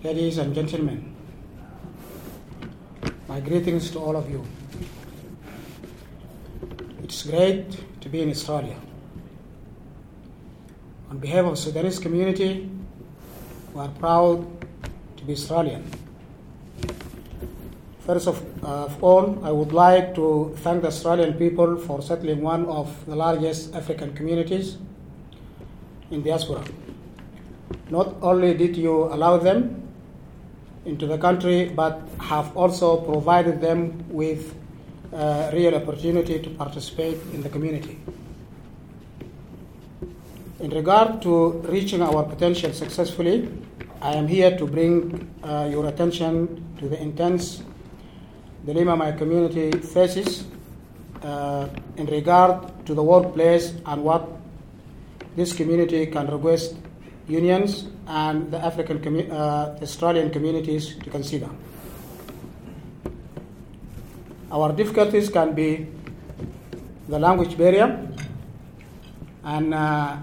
ladies and gentlemen, my greetings to all of you. It's great to be in Australia. On behalf of the Sudanese community, we are proud to be Australian. First of all, I would like to thank the Australian people for settling one of the largest African communities in diaspora. Not only did you allow them into the country, but have also provided them with real opportunity to participate in the community. In regard to reaching our potential successfully, I am here to bring your attention to the intense dilemma my community faces in regard to the workplace and what this community can request unions and the Australian communities to consider. Our difficulties can be the language barrier, and I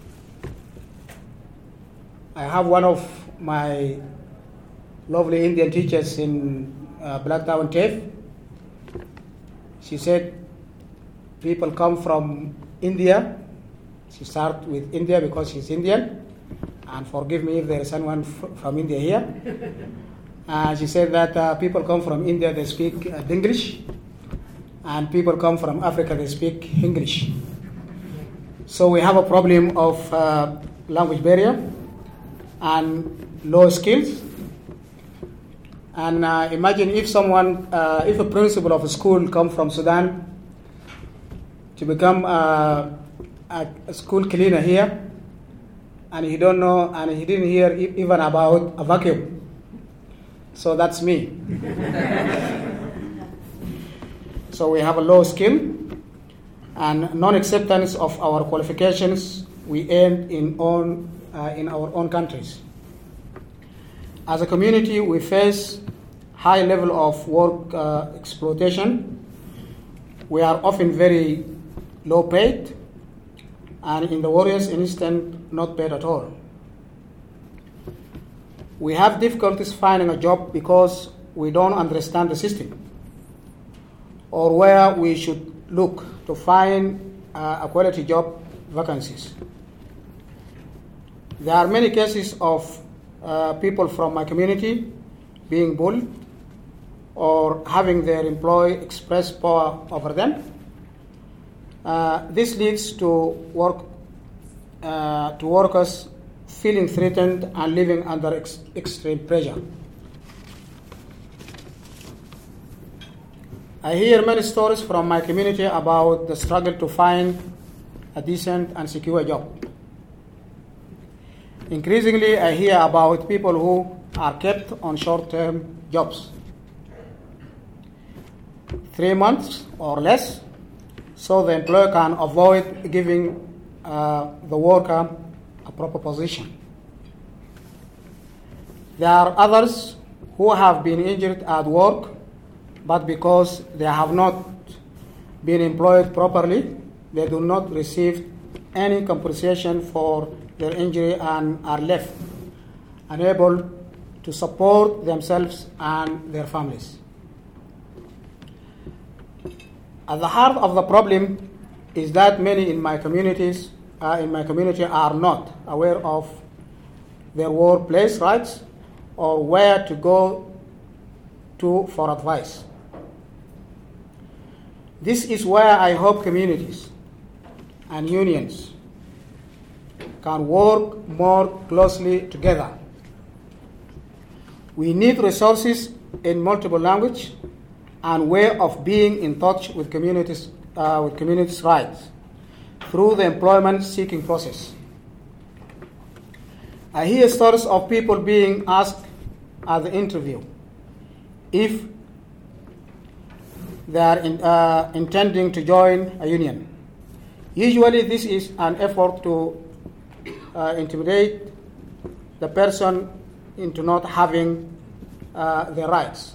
have one of my lovely Indian teachers in Blacktown TAFE. She said people come from India. She started with India because she's Indian. And forgive me if there is someone from India here. She said that people come from India, they speak English, and people come from Africa, they speak English. So we have a problem of language barrier and low skills. And imagine if if a principal of a school come from Sudan to become a school cleaner here, and he don't know, and he didn't hear even about a vacuum. So that's me. So we have a low skill and non-acceptance of our qualifications we earned in our own countries. As a community, we face high level of work exploitation. We are often very low paid, and in the worst instance, not paid at all. We have difficulties finding a job because we don't understand the system or where we should look to find a quality job vacancies. There are many cases of people from my community being bullied or having their employer express power over them. This leads to workers feeling threatened and living under extreme pressure. I hear many stories from my community about the struggle to find a decent and secure job. Increasingly, I hear about people who are kept on short-term jobs, 3 months or less, so the employer can avoid giving the worker a proper position. There are others who have been injured at work, but because they have not been employed properly, they do not receive any compensation for their injury and are left unable to support themselves and their families. At the heart of the problem is that many in my community are not aware of their workplace rights or where to go to for advice. This is where I hope communities and unions can work more closely together. We need resources in multiple language and way of being in touch with communities' rights through the employment seeking process. I hear stories of people being asked at the interview if they are intending to join a union. Usually this is an effort to intimidate the person into not having their rights.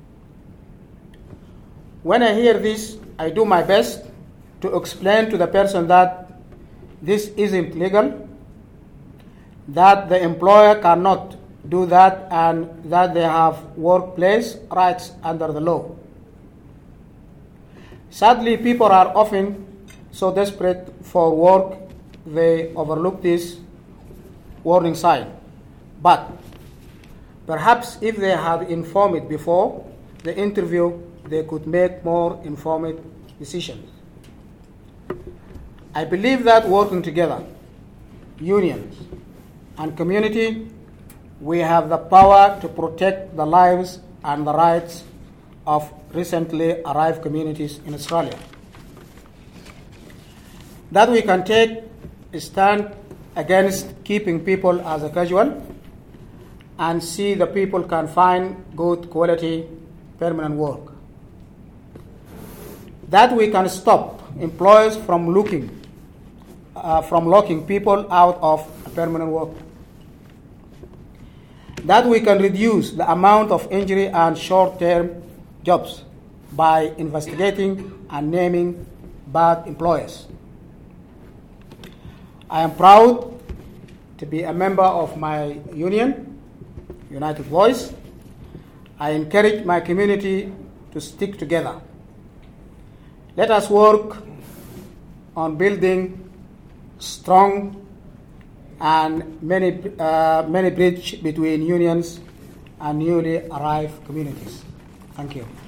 When I hear this, I do my best to explain to the person that this isn't legal, that the employer cannot do that and that they have workplace rights under the law. Sadly, people are often so desperate for work they overlook this warning sign. But perhaps if they had informed it before the interview, they could make more informed decisions. I believe that working together, unions and community, we have the power to protect the lives and the rights of recently arrived communities in Australia. That we can take a stand against keeping people as a casual and see the people can find good quality permanent work. That we can stop employers from locking people out of permanent work. That we can reduce the amount of injury and short-term jobs by investigating and naming bad employers. I am proud to be a member of my union, United Voice. I encourage my community to stick together. Let us work on building strong and many bridge between unions and newly arrived communities. Thank you.